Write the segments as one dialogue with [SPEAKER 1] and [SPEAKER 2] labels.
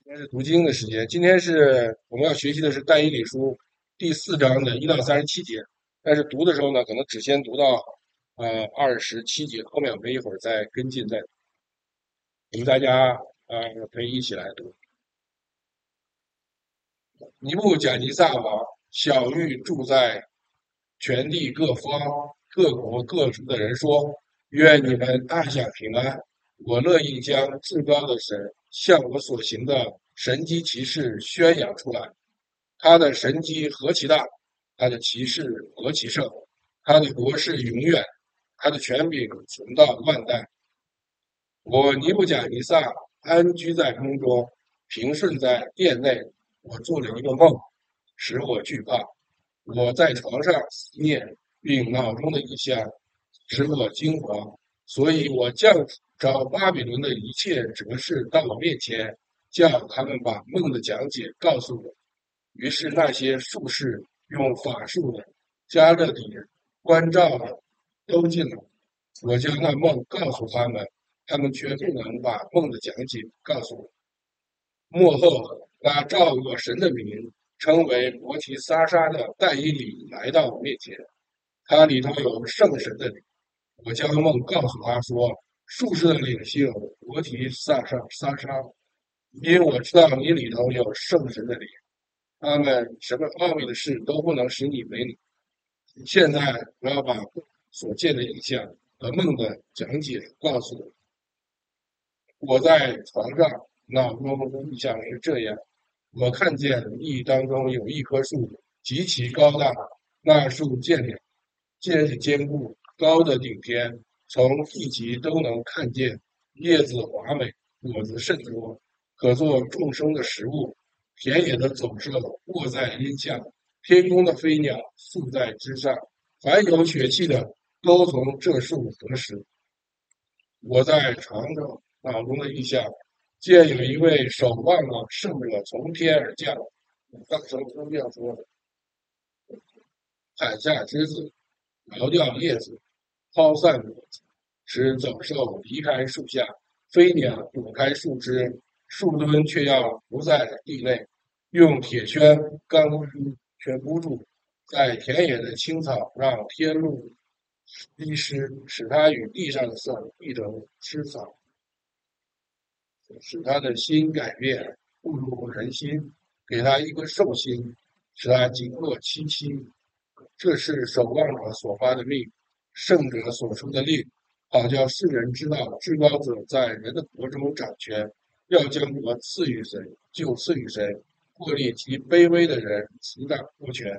[SPEAKER 1] 今天是读经的时间，今天是我们要学习的是但以理书第4章的1到37节，但是读的时候呢，可能只先读到27节，后面我们一会儿再跟进再读。我们大家可以一起来读。尼布甲尼撒王小谕住在全地各方各国各族的人说：愿你们大享平安。我乐意将至高的神向我所行的神迹奇事宣扬出来。他的神迹何其大，他的奇事何其盛，他的国势永远，他的权柄存到万代。我尼布甲尼撒安居在宫中，平顺在殿内。我做了一个梦，使我惧怕。我在床上思念，并脑中的意象使我惊惶。所以我降召巴比伦的一切哲士到我面前，叫他们把梦的讲解告诉我。于是那些术士用法术的、加勒底人、关照的都进来。我将那梦告诉他们，他们却不能把梦的讲解告诉我。幕后，那照我神的名，称为伯提撒沙的但以理来到我面前，他里头有圣神的灵。我将梦告诉他说：术士的领袖伯提撒沙，因我知道你里头有圣神的灵，他们什么奥秘的事都不能使你为你。现在我要把所见的影像和梦的讲解告诉我。我在床上，脑中的印象是这样：我看见地当中有一棵树，极其高大，那树建立坚固，高的顶天，从地极都能看见，叶子华美，果子甚多，可做众生的食物。田野的走兽卧在荫下，天空的飞鸟宿在枝上，凡有血气的都从这树得食。我在床上脑中的意象，见有一位守望的圣者从天而降。当时宗教说，砍下枝子，摇掉叶子，抛散果子，使走兽离开树下，飞鸟躲开树枝，树墩却要伏在地内，用铁圈、钢箍圈箍住，在田野的青草让天露滴湿，使它与地上的兽一同吃草。使他的心改变，误入人心，给他一个兽心，使他经过七七。这是守望者所发的命，圣者所出的令，好叫世人知道至高者在人的国中掌权，要将国赐予谁就赐予谁，或立其卑微的人执掌国权。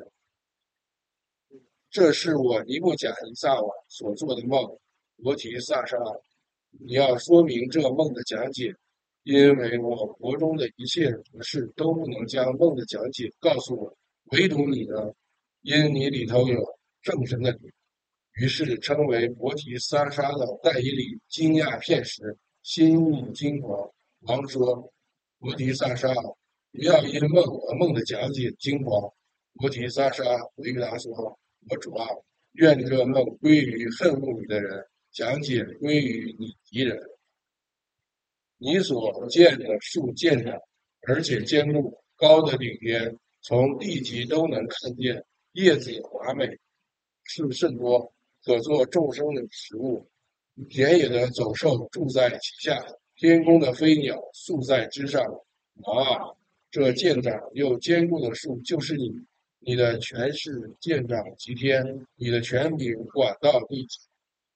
[SPEAKER 1] 这是我尼布甲尼撒王所做的梦，罗提萨沙，你要说明这梦的讲解，因为我国中的一切博士都不能将梦的讲解告诉我，唯独你呢，因你里头有正神的灵。于是称为伯提撒沙的但以理惊讶片时，心意惊惶。王说：伯提撒沙，不要因梦和梦的讲解惊惶。伯提撒沙回答说：我主啊，愿这梦归于恨恶你的人，讲解归于你敌人。你所见的树见长，而且坚固，高的顶天，从地极都能看见，叶子华美，树甚多，可做众生的食物。田野的走兽住在其下，天空的飞鸟宿在枝上。啊，这健长又坚固的树就是你，你的权势健长极天，你的权柄管到地极。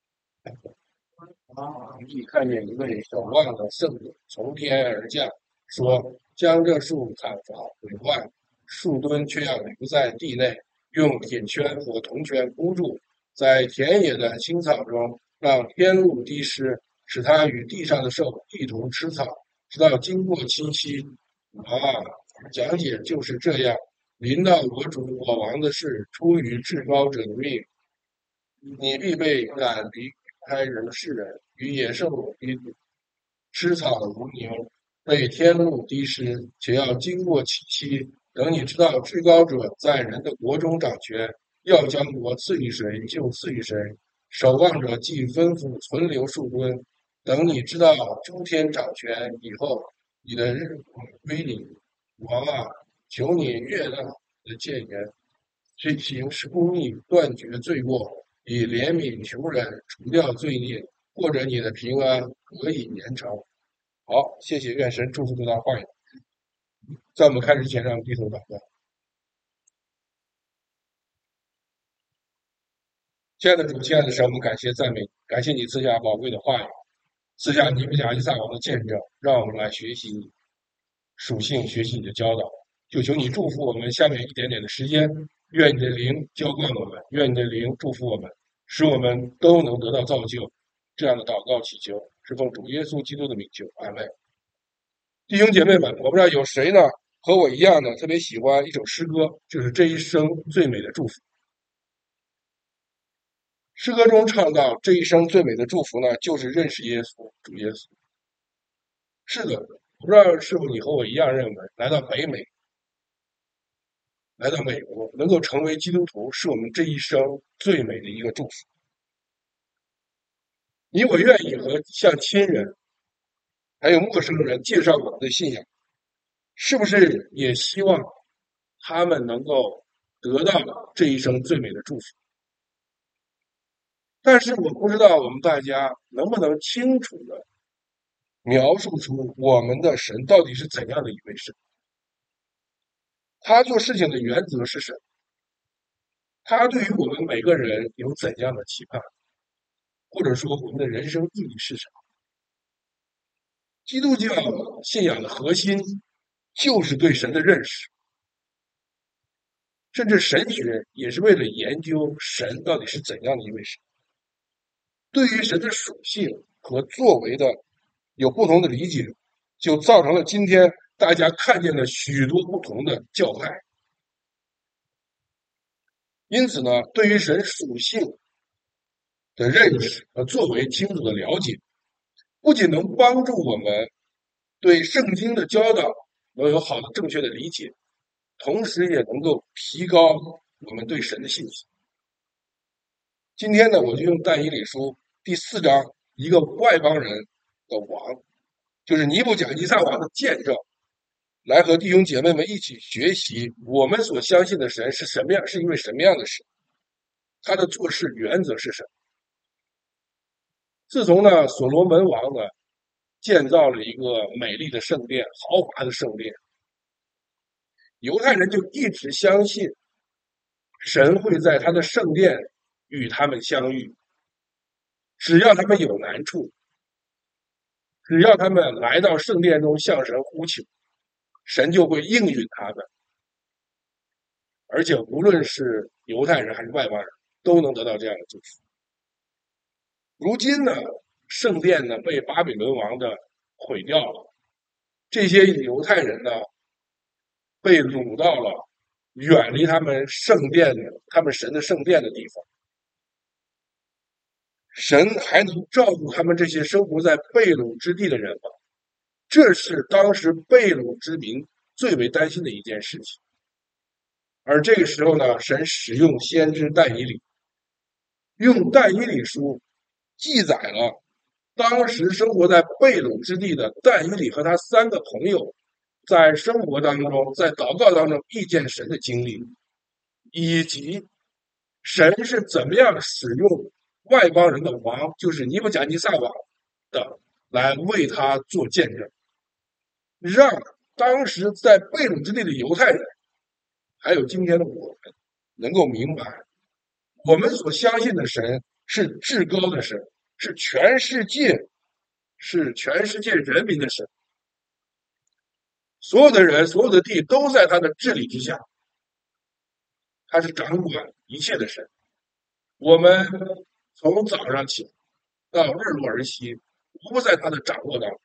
[SPEAKER 1] 你看见一位守望的圣者从天而降，说：将这树砍伐毁坏，树墩却要留在地内，用铁圈和铜圈箍住，在田野的青草中，让天露滴湿，使它与地上的兽一同吃草，直到经过七期。啊，讲解就是这样。临到我主我王的事，出于至高者的命，你必被赶离开人世人，与野兽为伍，吃草如牛，被天露滴湿，且要经过七期。等你知道至高者在人的国中掌权，要将国赐予谁就赐予谁。守望者既吩咐存留树墩，等你知道诸天掌权以后， 你的日光归你，王啊，求你悦纳我的谏言，行使公义，断绝罪过，以怜悯穷人，除掉罪孽，或者你的平安可以延长。好，谢谢，愿神祝福这段话语。在我们开始之前，让我们低头祷告。亲爱的主，亲爱的神，我们感谢赞美，感谢你赐下宝贵的话语，赐下尼布甲尼撒王的见证，让我们来学习你属性，学习你的教导。就求你祝福我们下面一点点的时间，愿你的灵浇灌我们，愿你的灵祝福我们，使我们都能得到造就。这样的祷告祈求，是奉主耶稣基督的名求，阿门。弟兄姐妹们，我不知道有谁呢和我一样的特别喜欢一首诗歌，就是这一生最美的祝福。诗歌中唱到，这一生最美的祝福呢，就是认识耶稣，主耶稣。是的，我不知道是否你和我一样认为，来到北美，来到美国，能够成为基督徒，是我们这一生最美的一个祝福。你我愿意和向亲人还有陌生人介绍我们的信仰，是不是也希望他们能够得到这一生最美的祝福？但是我不知道我们大家能不能清楚的描述出我们的神到底是怎样的一位神，他做事情的原则是什么，他对于我们每个人有怎样的期盼，或者说我们的人生意义是什么。基督教信仰的核心就是对神的认识，甚至神学也是为了研究神到底是怎样的一位神。对于神的属性和作为的有不同的理解，就造成了今天大家看见了许多不同的教派。因此呢，对于神属性的认识和作为清楚的了解，不仅能帮助我们对圣经的教导能有好的正确的理解，同时也能够提高我们对神的信心。今天呢，我就用但以理书第4章一个外邦人的王，就是尼布甲尼撒王的见证，来和弟兄姐妹们一起学习我们所相信的神是什么样，是一位什么样的神，他的做事原则是什么。自从呢所罗门王呢建造了一个美丽的圣殿，豪华的圣殿，犹太人就一直相信神会在他的圣殿与他们相遇，只要他们有难处，只要他们来到圣殿中向神呼求，神就会应允他们。而且无论是犹太人还是外邦人，都能得到这样的祝福。如今呢，圣殿呢被巴比伦王的毁掉了，这些犹太人呢被掳到了远离他们圣殿的、他们神的圣殿的地方。神还能照顾他们这些生活在被掳之地的人吗？这是当时被掳之民最为担心的一件事情。而这个时候呢，神使用先知但以理，用但以理书记载了当时生活在被掳之地的但以理和他3个朋友在生活当中、在祷告当中遇见神的经历，以及神是怎么样使用外邦人的王，就是尼布甲尼撒王的，来为他做见证，让当时在被掳之地的犹太人，还有今天的我们，能够明白，我们所相信的神是至高的神，是全世界人民的神，所有的人、所有的地都在他的治理之下，他是掌管一切的神。我们从早上起到日落而息，不在他的掌握当中。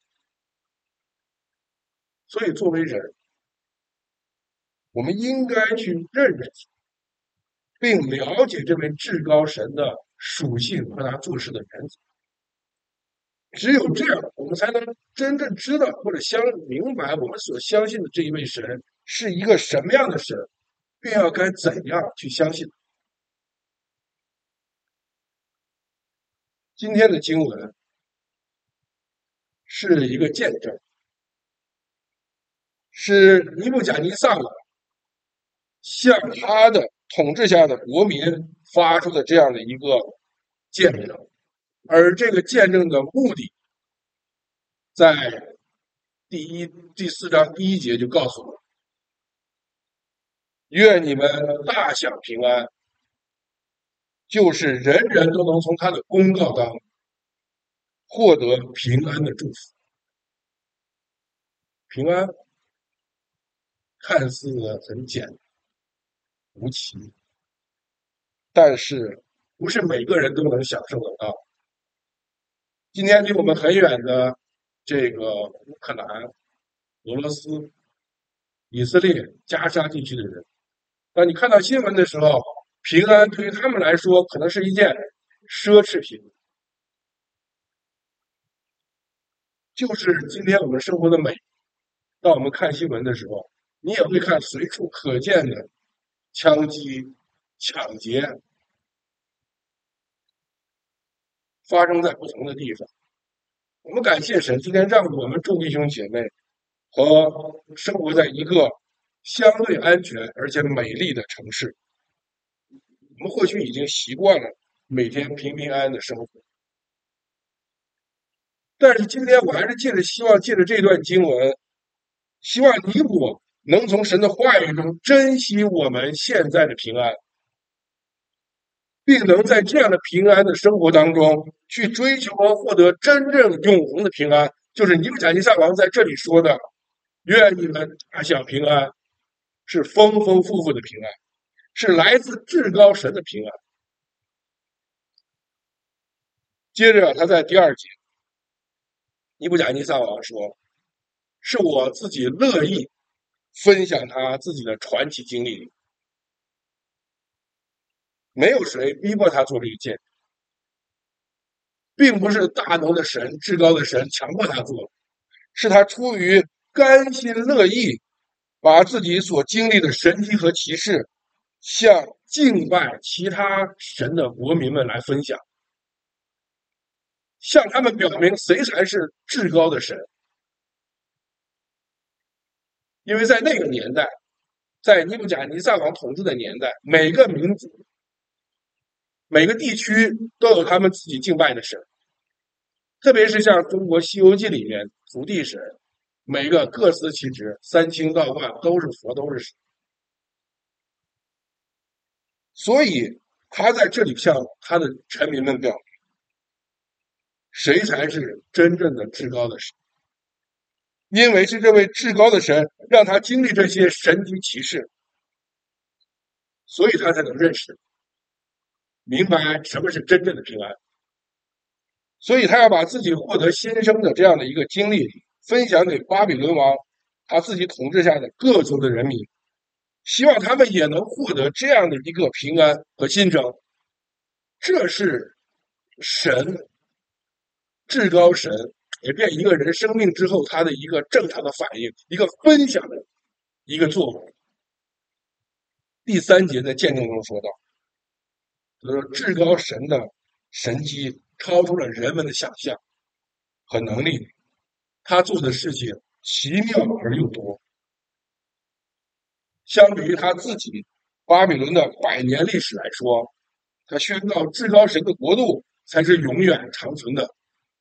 [SPEAKER 1] 所以作为人，我们应该去认识并了解这位至高神的属性和他做事的原则。只有这样，我们才能真正知道或者明白我们所相信的这一位神是一个什么样的神，并要该怎样去相信。今天的经文是一个见证， 是尼布甲尼撒王向他的统治下的国民发出的这样的一个见证，而这个见证的目的，在第四章第一节就告诉我：愿你们大享平安，就是人人都能从他的公告当中获得平安的祝福。平安看似很简单无奇，但是不是每个人都能享受得到。今天离我们很远的这个乌克兰、俄罗斯、以色列、加沙地区的人，当你看到新闻的时候，平安对于他们来说可能是一件奢侈品。就是今天我们生活的美，当我们看新闻的时候，你也会看随处可见的枪击、抢劫发生在不同的地方。我们感谢神，今天让我们众弟兄姐妹和生活在一个相对安全而且美丽的城市。我们或许已经习惯了每天平平安安的生活，但是今天我还是希望借着这段经文，希望你我能从神的话语中珍惜我们现在的平安，并能在这样的平安的生活当中去追求和获得真正永恒的平安。就是尼布甲尼撒王在这里说的：“愿你们大享平安，是丰丰富富的平安，是来自至高神的平安。”接着他在第二节，尼布甲尼撒王说：“是我自己乐意分享他自己的传奇经历，没有谁逼迫他做这一件，并不是大能的神、至高的神强迫他做，是他出于甘心乐意，把自己所经历的神迹和奇事，向敬拜其他神的国民们来分享，向他们表明谁才是至高的神。因为在那个年代，在尼布甲尼撒王统治的年代，每个民族、每个地区都有他们自己敬拜的神，特别是像中国《西游记》里面土地神，每个各司其职，三清道观都是佛，都是神。所以他在这里向他的臣民们表明，谁才是真正的至高的神？因为是这位至高的神让他经历这些神级奇事，所以他才能认识、明白什么是真正的平安。所以他要把自己获得新生的这样的一个经历分享给巴比伦王他自己统治下的各族的人民，希望他们也能获得这样的一个平安和新生。这是神至高神改变一个人生命之后他的一个正常的反应，一个分享的一个作为。第三节在见证中说到，他说至高神的神迹超出了人们的想象和能力，他做的事情奇妙而又多。相比于他自己巴比伦的100年历史来说，他宣告至高神的国度才是永远长存的。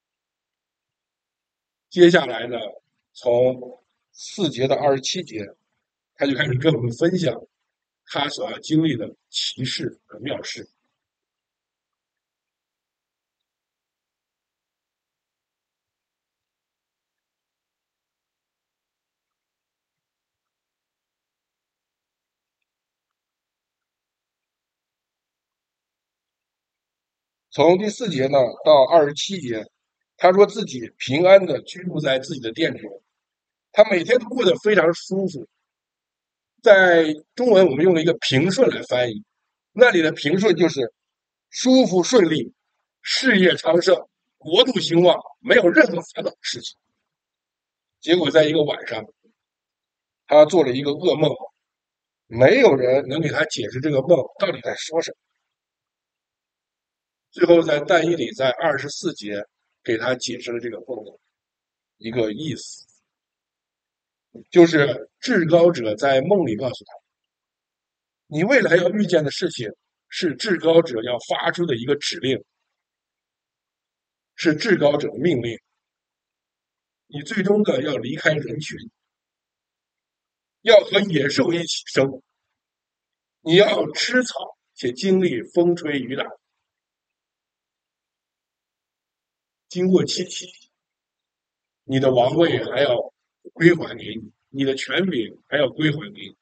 [SPEAKER 1] 接下来呢，从4节到27节，他就开始跟我们分享他所要经历的奇事和妙事。从第4节呢到27节，他说自己平安的居住在自己的殿中，他每天都过得非常舒服。在中文我们用了一个平顺来翻译，那里的平顺就是舒服顺利、事业昌盛、国度兴旺，没有任何烦恼的事情。结果在一个晚上，他做了一个噩梦，没有人能给他解释这个梦到底在说什么。最后在但以理在24节给他解释了这个梦的一个意思，就是至高者在梦里告诉他，你未来要遇见的事情是至高者要发出的一个指令，是至高者的命令。你最终的要离开人群，要和野兽一起生，你要吃草且经历风吹雨打。经过七七，你的王位还要归还给你，你的权柄还要归还给你。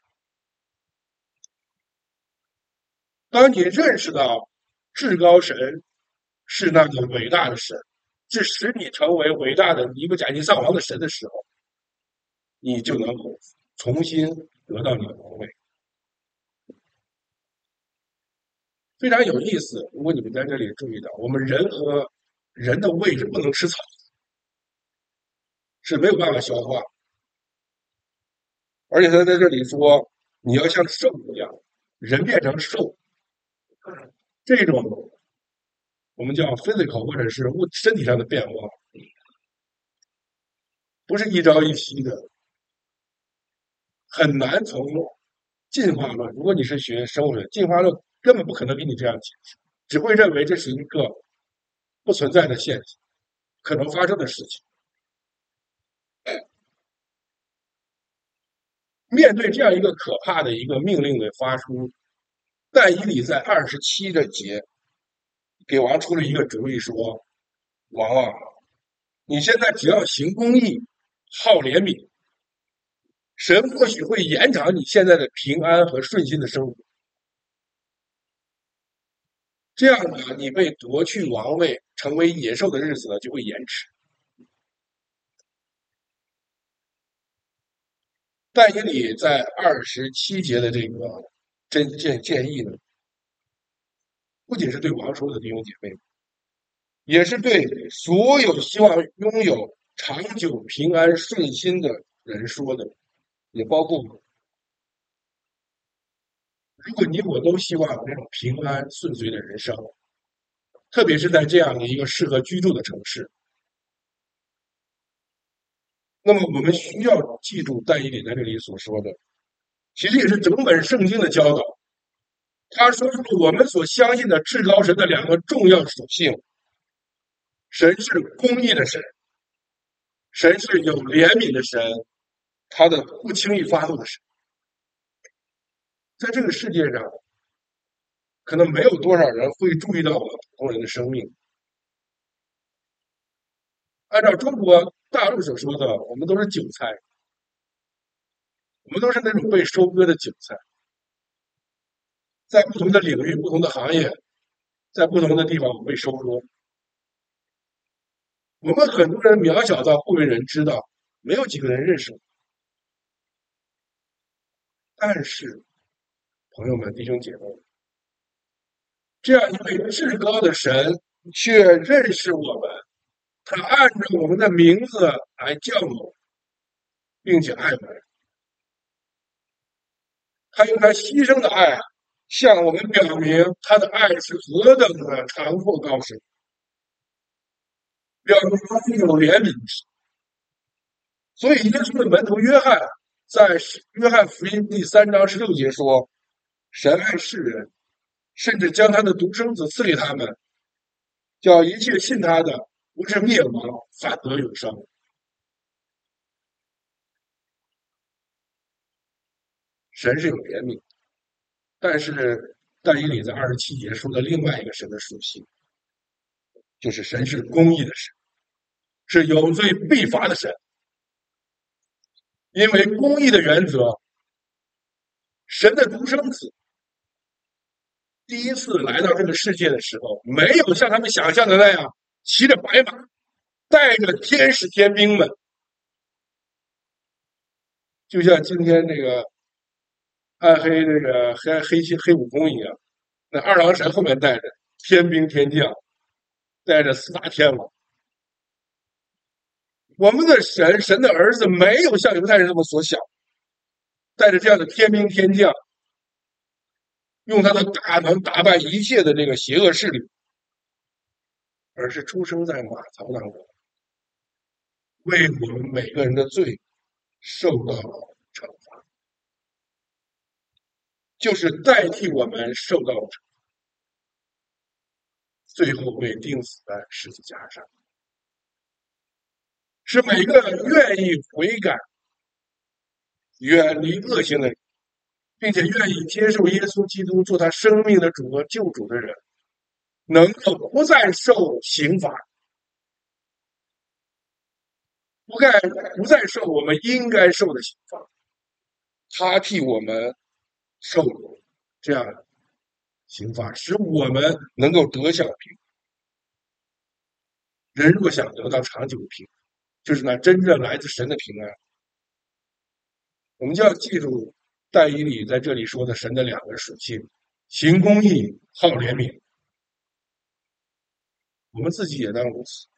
[SPEAKER 1] 当你认识到至高神是那个伟大的神，是使你成为伟大的尼布甲尼撒王的神的时候，你就能够重新得到你的王位。非常有意思，如果你们在这里注意到，我们人和人的胃是不能吃草，是没有办法消化。而且他在这里说，你要像兽一样，人变成兽，这种我们叫 physical 或者是身体上的变化，不是一朝一夕的，很难从进化论。如果你是学生物学，进化论根本不可能给你这样解释，只会认为这是一个不存在的现象，可能发生的事情。面对这样一个可怕的一个命令的发出，但以理在27这节给王出了一个主意，说：王啊，你现在只要行公义，好怜悯，神或许会延长你现在的平安和顺心的生活。这样呢，你被夺去王位，成为野兽的日子呢就会延迟。但以理在27节的这个建议呢，不仅是对王说的弟兄姐妹，也是对所有希望拥有长久平安顺心的人说的，也包括我。如果你我都希望有这种平安顺遂的人生，特别是在这样的一个适合居住的城市，那么我们需要记住但以理在这里所说的，其实也是整本圣经的教导。他说出我们所相信的至高神的两个重要属性：神是公义的神，神是有怜悯的神，他的不轻易发怒的神。在这个世界上，可能没有多少人会注意到我们普通人的生命。按照中国大陆所说的，我们都是韭菜，我们都是那种被收割的韭菜，在不同的领域、不同的行业，在不同的地方被收割。我们很多人渺小到不为人知道，没有几个人认识我。但是，朋友们、弟兄姐妹，这样一位至高的神却认识我们，他按照我们的名字来叫我们，并且爱我们。他用他牺牲的爱向我们表明他的爱是何等的长阔高深，表明他是有怜悯的。所以耶稣的门徒约翰在约翰福音第3章16节说：神爱世人，甚至将他的独生子赐给他们，叫一切信他的不是灭亡，反得永生。神是有怜悯，但是但以理在27节说的另外一个神的属性，就是神是公义的神，是有罪必罚的神。因为公义的原则，神的独生子第一次来到这个世界的时候，没有像他们想象的那样骑着白马，带着天使天兵们，就像今天这个暗黑这个黑悟空一样，那二郎神后面带着天兵天将，带着4大天王。我们的神的儿子没有像犹太人这么所想，带着这样的天兵天将，用他的大能打败一切的这个邪恶势力，而是出生在马槽当中，为我们每个人的罪受到了惩罚。 就是代替我们受到最后被钉死在十字架上，是每个愿意悔改、远离恶行的人，并且愿意接受耶稣基督做他生命的主和救主的人，能够不再受刑罚，不再受我们应该受的刑罚。他替我们受这样的刑罚，使我们能够得享平安。人若想得到长久的平安，就是那真正来自神的平安，我们就要记住但以理在这里说的神的两个属性：行公义、好怜悯。我们自己也当如此。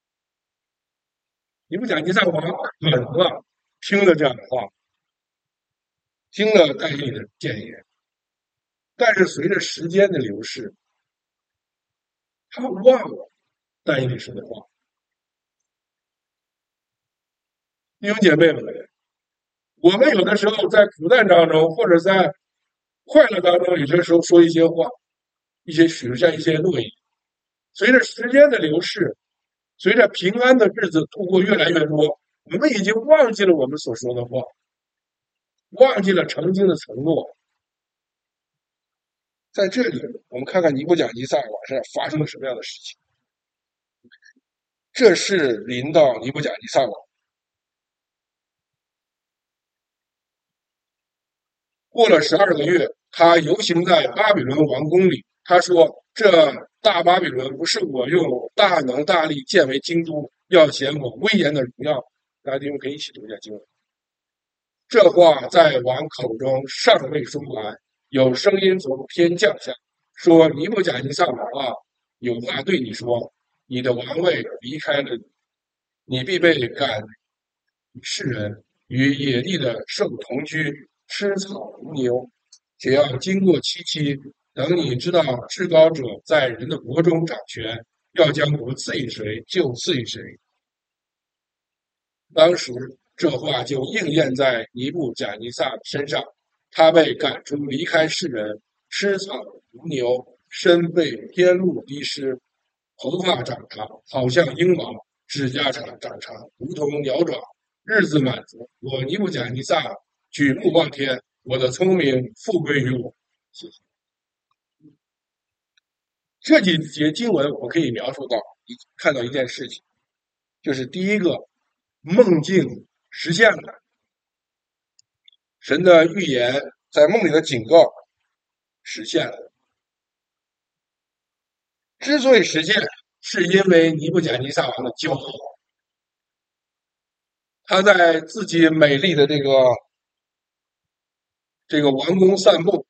[SPEAKER 1] 尼布甲尼撒王可能听了这样的话，听了但以理的谏言，但是随着时间的流逝，他忘了但以理说的话。弟兄姐妹们，我们有的时候在苦难当中，或者在快乐当中，有些时候说一些话，许下一些诺言。随着时间的流逝，随着平安的日子度过越来越多，我们已经忘记了我们所说的话，忘记了曾经的承诺。在这里，我们看看尼布甲尼撒王上发生了什么样的事情。这是临到尼布甲尼撒王。过了12个月，他游行在巴比伦王宫里。他说：“这大巴比伦不是我用大能大力建为京都，要显我威严的荣耀。”大家弟兄可以一起读一下经文。这话在王口中尚未说完，有声音从天降下，说：“尼布甲尼撒王啊，有话对你说，你的王位离开了你，你必被赶与世人，与野地的兽同居，吃草如牛。且要经过七期，等你知道至高者在人的国中掌权，要将国赐予谁，就赐予谁。”当时这话就应验在尼布甲尼撒身上，他被赶出，离开世人，吃草如牛，身被天露滴湿，头发长长，好像鹰毛，指甲长长，如同鸟爪。日子满足，我尼布甲尼撒举目望天，我的聪明复归于我。谢谢。这几节经文我们可以描述到看到一件事情，就是第一个，梦境实现了，神的预言在梦里的警告实现了。之所以实现，是因为尼布甲尼撒王的骄傲，他在自己美丽的这个王宫散步。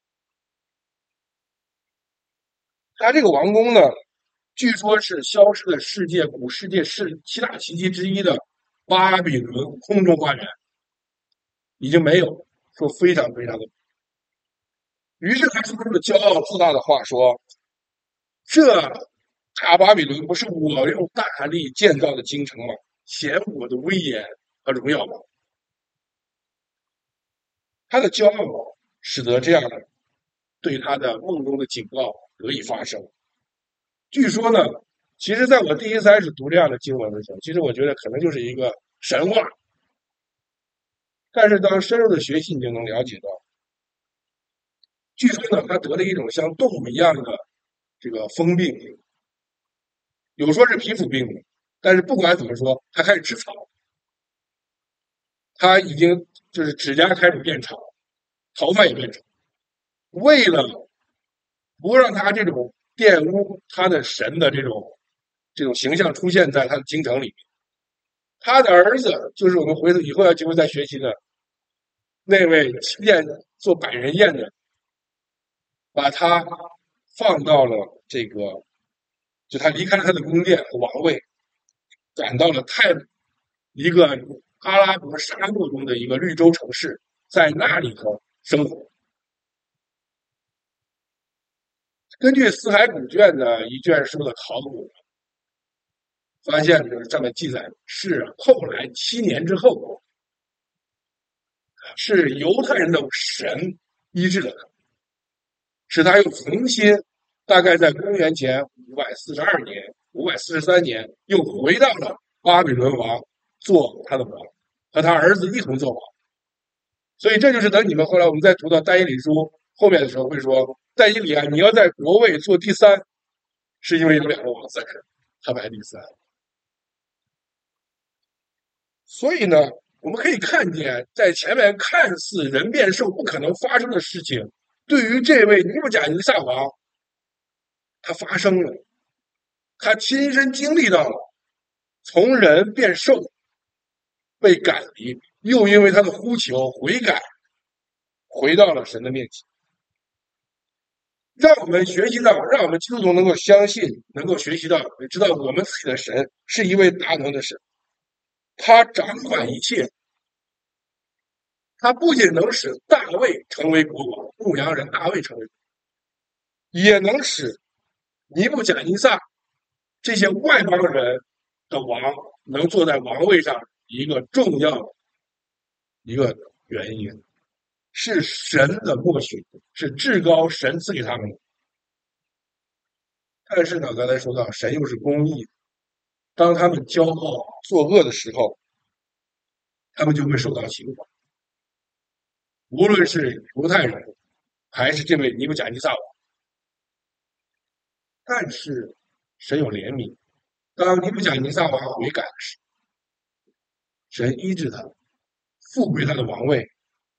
[SPEAKER 1] 他这个王宫呢，据说是消失的古世界七大奇迹之一的巴比伦空中花园已经没有，说非常非常的。于是他说出了骄傲自大的话，说：“这大巴比伦不是我用大力建造的京城吗？显我的威严和荣耀吗？”他的骄傲使得这样的对他的梦中的警告得以发生。据说呢，其实在我第一次开始读这样的经文的时候，其实我觉得可能就是一个神话。但是当深入的学习，你就能了解到，据说呢，他得了一种像动物一样的这个疯病，有说是皮肤病的，但是不管怎么说，他开始吃草，他已经就是指甲开始变长，头发也变长，为了不让他这种玷污他的神的这种形象出现在他的京城里面，他的儿子就是我们以后要机会再学习的那位做百人宴的，把他放到了就他离开了他的宫殿和王位，赶到了一个阿拉伯沙漠中的一个绿洲城市，在那里头生活。根据死海古卷的一卷书的考古，发现就是这么记载，是后来7年之后，是犹太人的神医治了他，使他又重新，大概在公元前542年、543年，又回到了巴比伦王做他的王，和他儿子一同做王。所以这就是等你们后来我们再读到但以理书后面的时候会说，但以理啊，你要在国位做第三，是因为有两个王在这儿，他排第三。所以呢，我们可以看见，在前面看似人变兽不可能发生的事情，对于这位尼布甲尼撒王，他发生了，他亲身经历到了从人变兽，被赶离，又因为他的呼求悔改，回到了神的面前。让我们学习到，让我们基督徒能够相信，能够学习到，知道我们自己的神是一位大能的神，他掌管一切，他不仅能使大卫成为国王，牧羊人大卫成为国王，也能使尼布甲尼撒这些外邦人的王能坐在王位上一个重要的一个原因，是神的默许，是至高神赐给他们的。但是呢，刚才说到神又是公义的，当他们骄傲作恶的时候，他们就会受到刑罚。无论是犹太人还是这位尼布甲尼撒王，但是神有怜悯，当尼布甲尼撒王悔改的时候，神医治他，复归他的王位。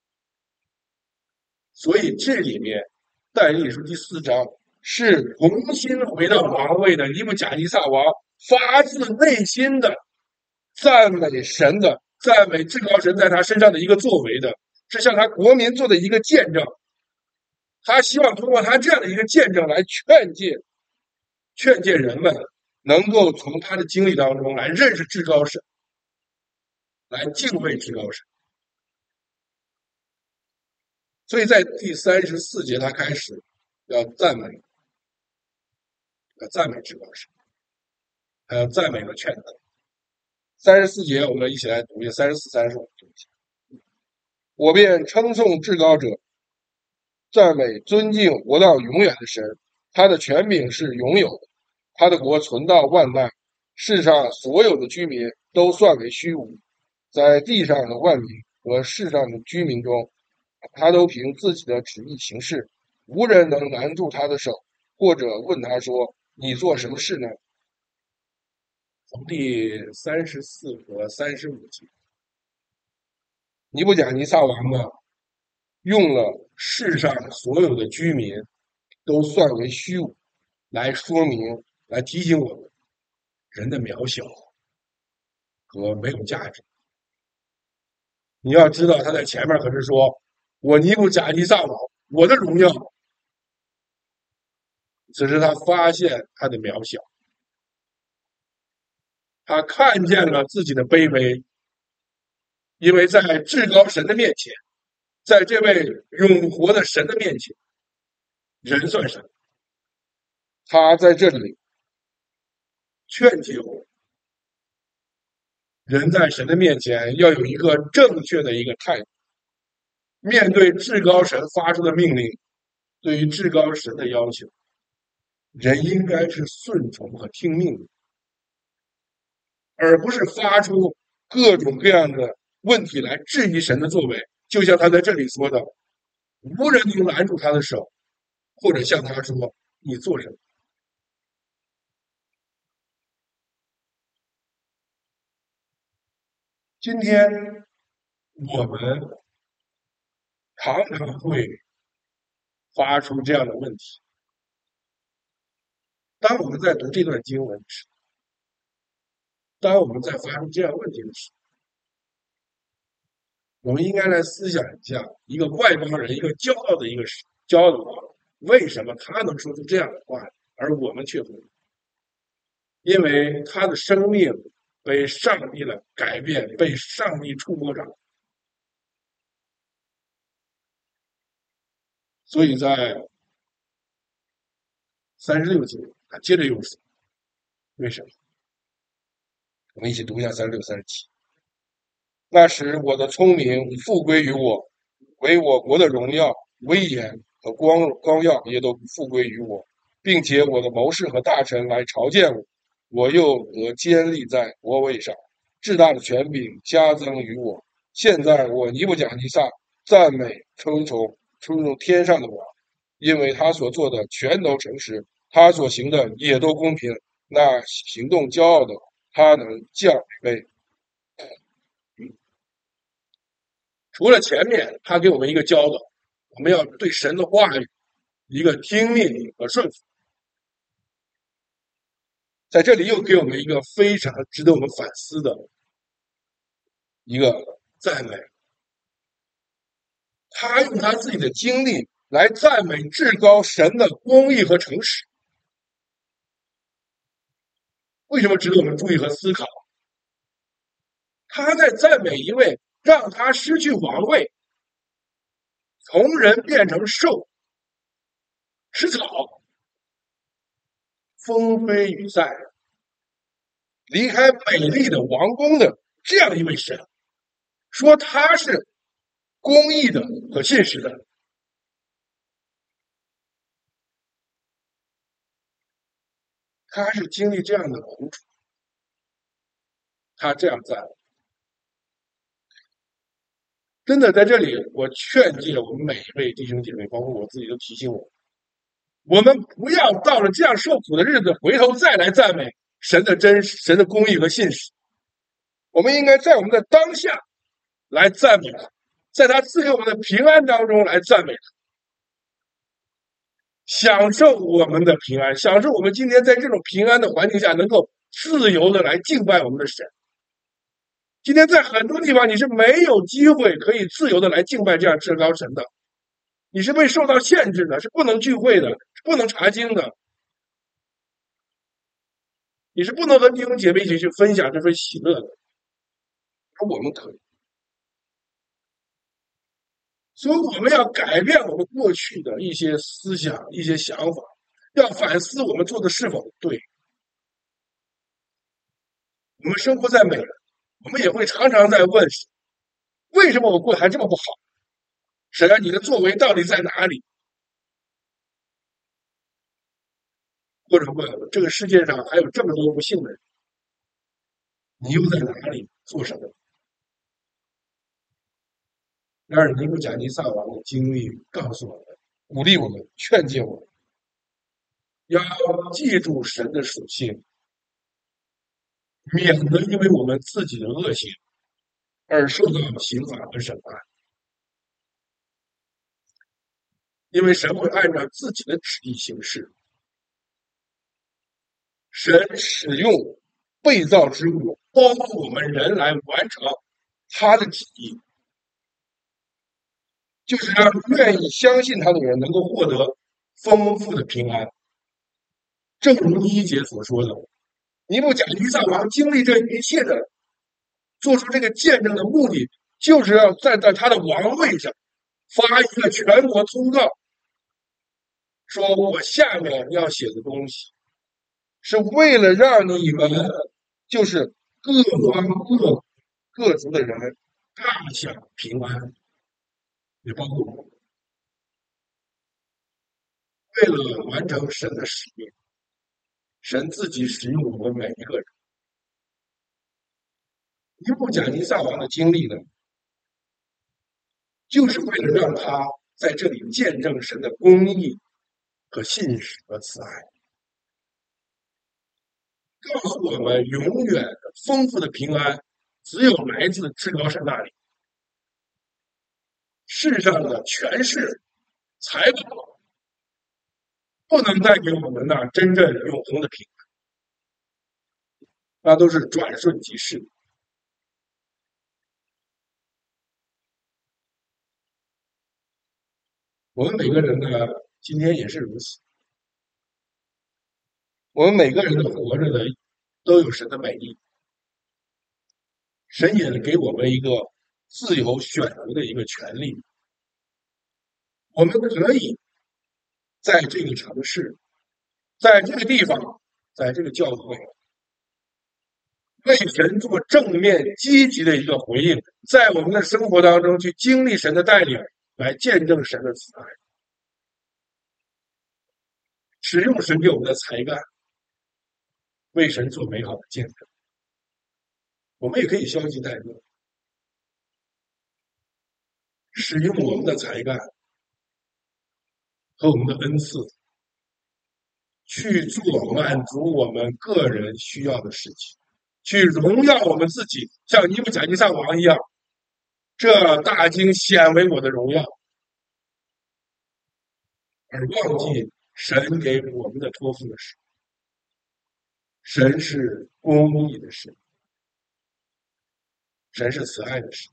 [SPEAKER 1] 所以这里面但以理书第4章是重新回到王位的尼布甲尼撒王发自内心的赞美神的，赞美至高神在他身上的一个作为的，是向他国民做的一个见证。他希望通过他这样的一个见证来劝诫人们能够从他的经历当中来认识至高神，来敬畏至高神。所以在第34节，他开始要赞美至高神，还要赞美和劝导。34节，我们一起来读一下34、35。我便称颂至高者，赞美尊敬活到永远的神，他的权柄是永有的，他的国存到万代，世上所有的居民都算为虚无，在地上的万民和世上的居民中，他都凭自己的旨意行事，无人能拦住他的手，或者问他说：“你做什么事呢？”从第34和35节，尼布甲尼撒王呢，用了世上所有的居民都算为虚无，来说明、来提醒我们人的渺小和没有价值。你要知道，他在前面可是说：“我尼布甲尼撒王，我的荣耀。”只是他发现他的渺小，他看见了自己的卑微，因为在至高神的面前，在这位永活的神的面前，人算什么？他在这里劝诫我，人在神的面前要有一个正确的一个态度，面对至高神发出的命令，对于至高神的要求，人应该是顺从和听命的，而不是发出各种各样的问题来质疑神的作为。就像他在这里说的，无人能拦住他的手，或者向他说：“你做什么？”今天我们常常会发出这样的问题。当我们在读这段经文时，当我们在发出这样问题的时候，我们应该来思想一下，一个外邦人，一个骄傲的王，为什么他能说出这样的话，而我们却不能？因为他的生命被上帝的改变，被上帝触摸着。所以在36节，他接着又说：“为什么？”我们一起读一下36、37。那时我的聪明复归于我，为我国的荣耀威严和光耀也都复归于我，并且我的谋士和大臣来朝见我，我又得坚立在国位上，至大的权柄加增于我。现在我尼布甲尼撒赞美称颂天上的王，因为他所做的全都诚实，他所行的也都公平。那行动骄傲的，他能降卑。除了前面他给我们一个教导，我们要对神的话语一个听命和顺服，在这里又给我们一个非常值得我们反思的一个赞美。他用他自己的经历来赞美至高神的公义和诚实。为什么值得我们注意和思考？他在赞美一位让他失去王位，从人变成兽，吃草，风飞雨散，离开美丽的王宫的这样一位神，说他是公义的和信实的。他是经历这样的苦楚，他这样赞美。真的在这里，我劝诫我们每一位弟兄姐妹，包括我自己，都提醒我们不要到了这样受苦的日子，回头再来赞美神的真实、神的公义和信实。我们应该在我们的当下来赞美他，在他赐给我们的平安当中来赞美他，享受我们的平安，享受我们今天在这种平安的环境下能够自由的来敬拜我们的神。今天在很多地方你是没有机会可以自由的来敬拜这样至高神的，你是被受到限制的，是不能聚会的，是不能查经的，你是不能和弟兄姐妹一起去分享这份喜乐的。而我们可以，所以我们要改变我们过去的一些思想、一些想法，要反思我们做的是否对。我们生活在美国，我们也会常常在问：为什么我过得还这么不好？神啊，你的作为到底在哪里？或者问这个世界上还有这么多不幸的人，你又在哪里做什么？然而，尼布甲尼撒王的经历告诉我们，鼓励我们，劝诫我们，要记住神的属性，免得因为我们自己的恶行而受到刑罚和审判。因为神会按照自己的旨意行事。神使用被造之物，包括我们人来完成他的旨意，就是让愿意相信他的人能够获得丰富的平安。正如第一节所说的，尼布甲尼撒王经历这一切的，做出这个见证的目的，就是要站在他的王位上发一个全国通告，说我下面要写的东西是为了让你们就是各方各族的人大享平安，也包括我们，为了完成神的使命，神自己使用我们每一个人。尼布甲尼撒王的经历呢，就是为了让他在这里见证神的公义和信实和慈爱，告诉我们永远的丰富的平安只有来自至高神那里。世上的权势、财宝不能带给我们那真正永恒的平安，那都是转瞬即逝。我们每个人呢，今天也是如此。我们每个人的活着的都有神的美意，神也给我们一个自由选择的一个权利。我们可以在这个城市，在这个地方，在这个教会，为神做正面积极的一个回应，在我们的生活当中去经历神的带领， 来见证神的慈爱，使用神给我们的才干，为神做美好的见证。我们也可以消极怠惰，使用我们的才干和我们的恩赐，去做满足我们个人需要的事情，去荣耀我们自己，像尼布甲尼撒王一样，这大经显为我的荣耀，而忘记神给我们的托付的事。神是公义的神，神是慈爱的神，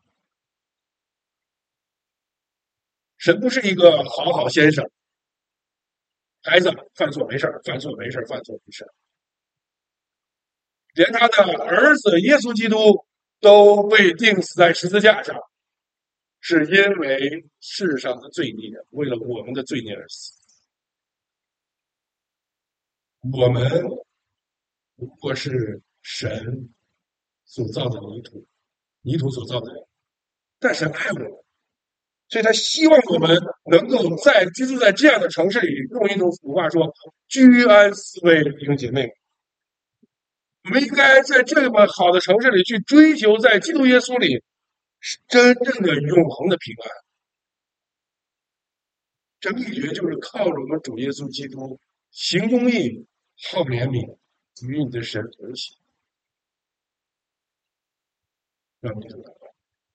[SPEAKER 1] 神不是一个好好先生，孩子犯错没事犯错没事犯错没事，连他的儿子耶稣基督都被钉死在十字架上，是因为世上的罪孽，为了我们的罪孽而死。我们不过是神所造的泥土，泥土所造的人，但神爱我们，所以他希望我们能够居住在这样的城市里，用一种俗话说居安思危，弟兄姐妹，我们应该在这么好的城市里去追求在基督耶稣里真正的永恒的平安。这秘诀就是靠着我们主耶稣基督行公义、好怜悯，与你的神同行。让我们祷告。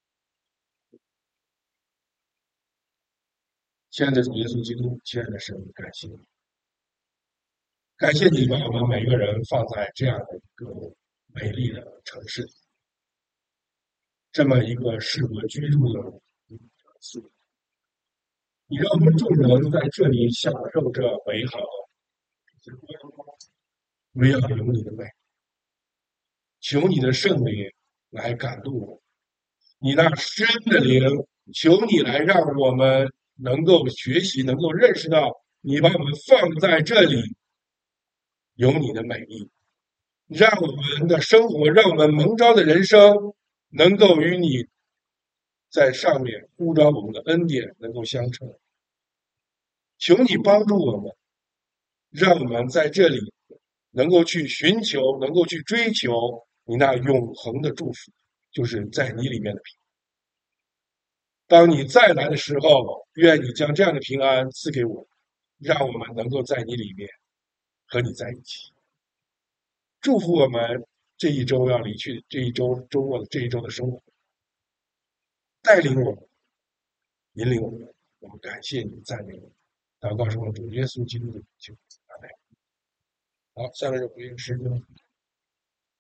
[SPEAKER 1] 亲爱的主耶稣基督，亲爱的神，感谢你，感谢你把我们每个人放在这样的一个美丽的城市里，这么一个适合居住的城市。你让我们众人在这里享受这美好的光，唯要有你的美，求你的圣灵来感动我，你那深的灵，求你来让我们能够学习，能够认识到你把我们放在这里有你的美意，让我们的生活，让我们蒙召的人生能够与你在上面呼召我们的恩典能够相称。求你帮助我们，让我们在这里能够去寻求，能够去追求你那永恒的祝福，就是在你里面的平安。当你再来的时候，愿你将这样的平安赐给我，让我们能够在你里面和你在一起。祝福我们这一周要离去，这一周周末的这一周的生活，带领我们，引领我们。我们感谢你，赞美你。祷告是我主耶稣基督的名求，阿门。好，下面就回应诗歌。